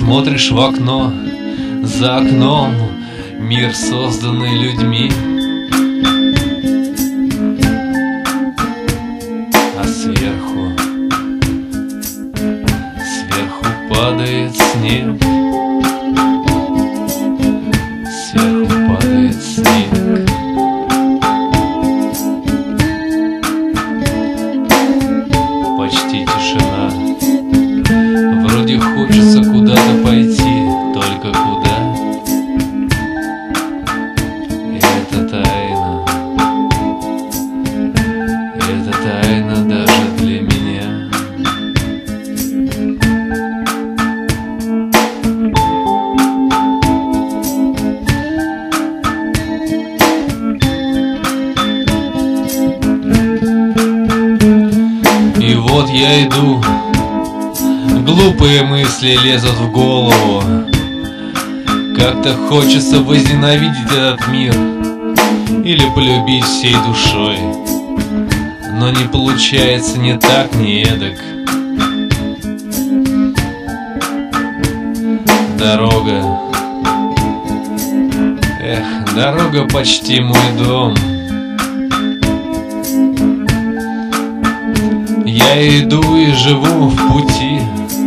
Смотришь в окно, за окном мир, созданный людьми. А сверху падает снег. Сверху падает снег. Почти тишина. Вроде хочется куда-то пойти, только куда? И это тайна. Это тайна даже для меня. И вот я иду, глупые мысли лезут в голову. Как-то хочется возненавидеть этот мир или полюбить всей душой. Но не получается ни так, ни эдак. Дорога, дорога почти мой дом. Я иду и живу в пути.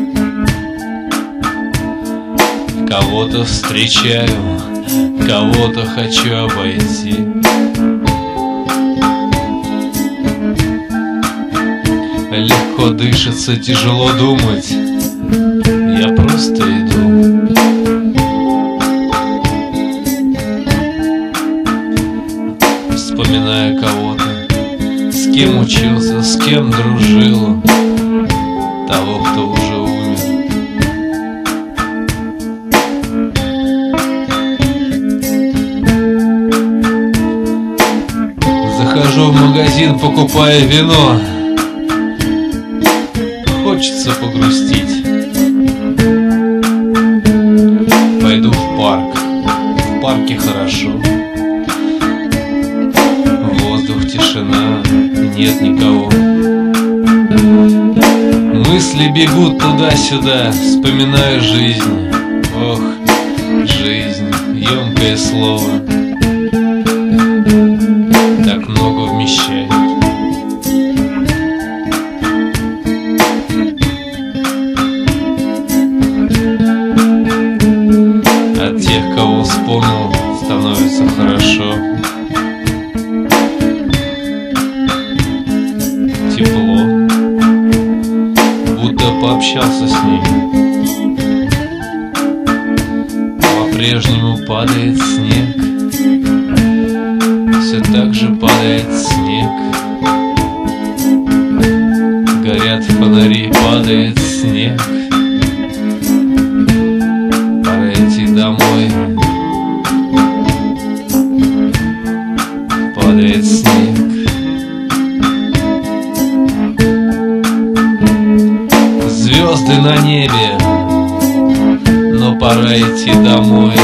Кого-то встречаю, кого-то хочу обойти. Легко дышится, тяжело думать. Я просто иду. Вспоминая кого-то, с кем учился, с кем дружил, того, кто уже умер. Захожу в магазин, покупая вино. Хочется погрустить. Пойду в парк. В парке хорошо. Воздух, тишина, нет никого. Мысли бегут туда-сюда, вспоминаю жизнь. Ох, жизнь, емкое слово, так много вмещает. От тех, кого вспомнил, становится хорошо. Тепло, будто пообщался с ними. По-прежнему падает снег. Все так же падает снег. Горят фонари, падает снег. Пора идти домой. Падает снег. Звезды на небе, но пора идти домой.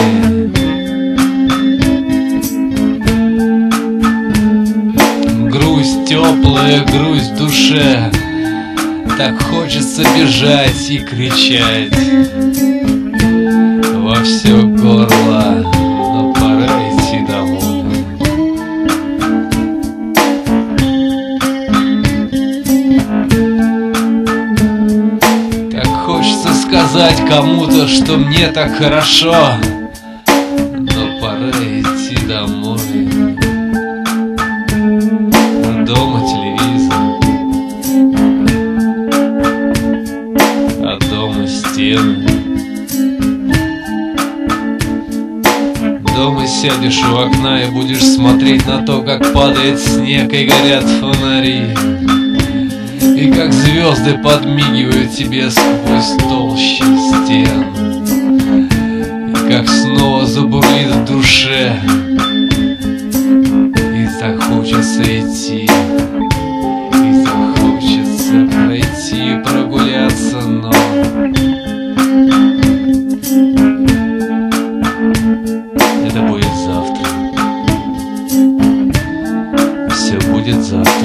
Грусть теплая, грусть в душе. Так хочется бежать и кричать во все горло, но пора идти домой. Так хочется сказать кому-то, что мне так хорошо, но пора идти домой. Дома телевизор, а дома стены. Дома сядешь у окна и будешь смотреть на то, как падает снег и горят фонари, и как звезды подмигивают тебе сквозь толщи стен, и как снова забурлит в душе. И так хочется идти, и так хочется пройти и прогуляться, но это будет завтра. Все будет завтра.